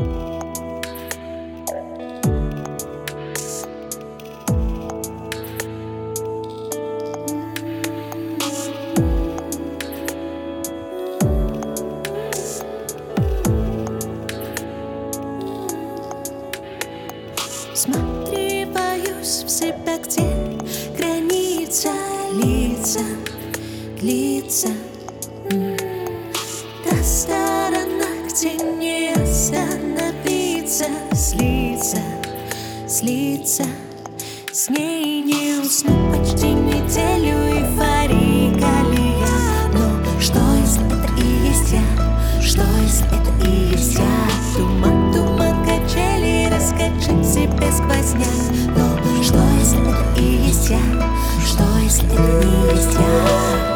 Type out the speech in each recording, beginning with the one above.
Всматриваюсь в себя, где граница лица, длится. Та сторона, где не остановиться, слиться. С ней не усну почти неделю, эйфория, колея. Но что если это и есть я? Что если это и есть я? Туман, качели, раскачать себя сквозняк. Но что если это и есть я? Что если это не есть я?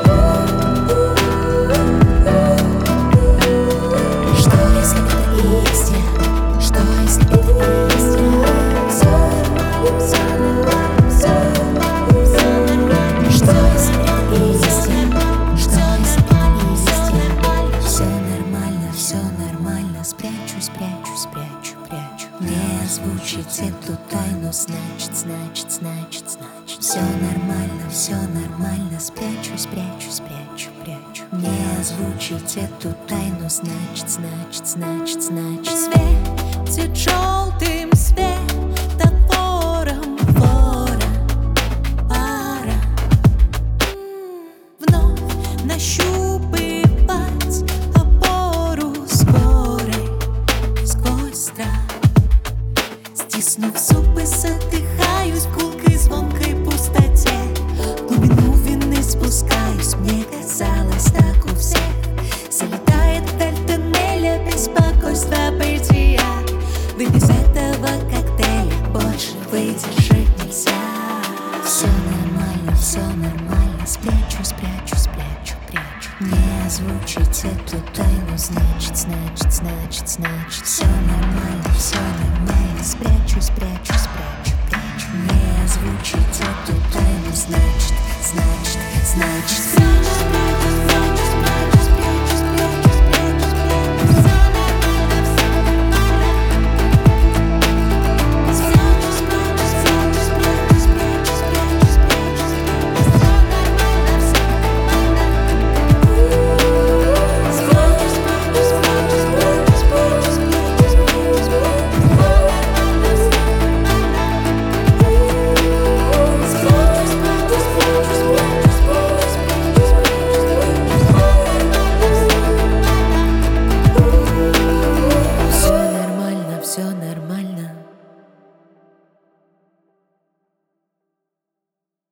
Не озвучить эту тайну, значит все нормально, спрячу. Не озвучить эту тайну, значит светит желтым светофором фора, пара. Вновь нащупывать опору скорой сквозь страх. Стиснув зубы, задыхаюсь в гулкой звонкой пустоте. В глубину вины спускаюсь, мне казалось так у всех. Залетает вдаль тоннеля беспокойство бытия. Да без этого коктейля больше выдержать нельзя. Все нормально, спрячу. Не озвучить эту тайну, значит все нормально, спрячу. Не озвучить эту тайну, значит